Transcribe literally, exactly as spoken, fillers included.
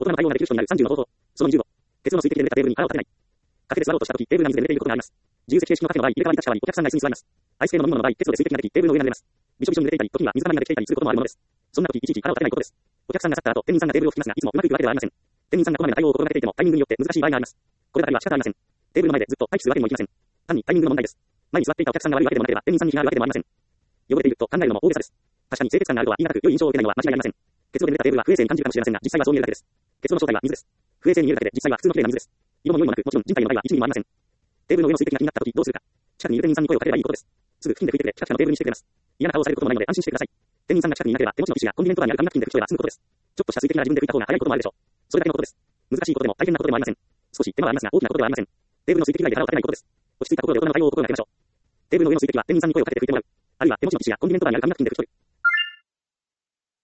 大人の対応ができる人になるさんじゅうの方法。そのにじゅうご。鉄の水滴で濡れたテーブルに腹を立てない。カフェで座ろうとしたとき、テーブルが水で濡れていることがあります。自由席形式のカフェの場合、入れ替わり立ち代わり、お客さんが椅子に座ります。アイス系の飲み物の場合、鉄路で水滴ができ、テーブルの上が濡れます。びしょびしょに濡れていたり、時には水たまりができていたりすることもあるものです。そんなとき、いちいち腹を立てないことです。お客さんが去った後、店員さんがテーブルを拭きますが、いつもうまくいくわけではありません。店員さんがこまめな対応を心がけていても、タイミングによって難しい場合があります。こればかりは仕方ありません。テーブルの前でずっと待機するわけにもいきません。単にタイミングの問題です。前に座っていたお客さんが悪いわけでもなければ、店員さんに非があるわけでもありません。汚れていると考えるのも大げさです。確かに清潔感があるとは言い難く、良い印象を受けないのは間違いありません。鉄路で濡れたテーブルは不衛生に感じるかもしれませんが、実際はそう見えるだけです。鉄路の正体は水です。不衛生に見えるだけで、実際は普通の綺麗な水です。色も良いもなく、もちろん人体の場合は一ミリもありません。テーブルの上の水滴が気になったときどうするか。近くにいる店員さんに声をかければいいことです。すぐ付近で拭いてくれ、近くのテーブルにしてくれます。嫌な顔をされることもないので安心してください。店員さんが近くにいなければ、手持ちの石がコンビニエントバーにある紙ナプキンで拭き取れば済むことです。ちょっとした水滴なら自分で拭いた方が早いこともあるでしょう。それだけのことです。難しいことでも大変なことでもありません。少し手間はありますが、大きなことではありません。テーブルの水滴以外で腹を立てないことです。落ち着いたところで大人の対応を心がけましょう。テーブルの上の水滴は店員さんに声をかけて拭いてもらう。あるいは手持ちの石がコンビニエントバーにある紙ナプキンで拭き取る。